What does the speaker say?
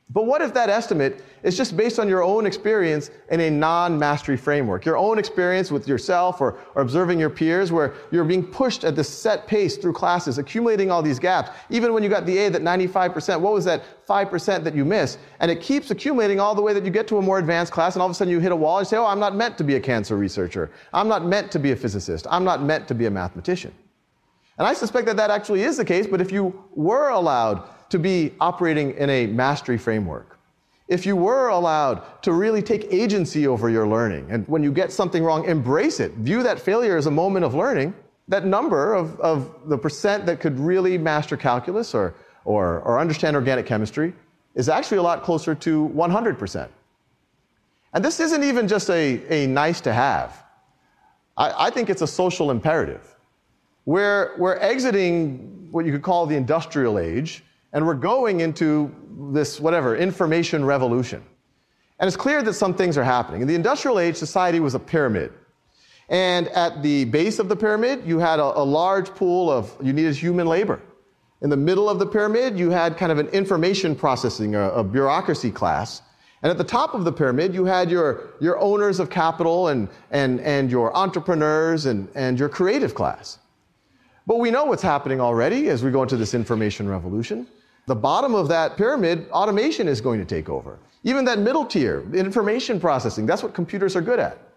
But what if that estimate is just based on your own experience in a non-mastery framework, your own experience with yourself or observing your peers, where you're being pushed at this set pace through classes, accumulating all these gaps. Even when you got the A, that 95%, what was that 5% that you missed? And it keeps accumulating all the way that you get to a more advanced class, and all of a sudden you hit a wall and say, oh, I'm not meant to be a cancer researcher. I'm not meant to be a physicist. I'm not meant to be a mathematician. And I suspect that that actually is the case, but if you were allowed to be operating in a mastery framework, if you were allowed to really take agency over your learning, and when you get something wrong, embrace it, view that failure as a moment of learning, that number of the percent that could really master calculus or understand organic chemistry is actually a lot closer to 100%. And this isn't even just a nice to have. I think it's a social imperative. We're exiting what you could call the industrial age, and we're going into this, information revolution. And it's clear that some things are happening. In the industrial age, society was a pyramid. And at the base of the pyramid, you had a large pool you needed human labor. In the middle of the pyramid, you had kind of an information processing, a bureaucracy class. And at the top of the pyramid, you had your owners of capital and your entrepreneurs and your creative class. But we know what's happening already as we go into this information revolution. The bottom of that pyramid, automation is going to take over. Even that middle tier, information processing, that's what computers are good at.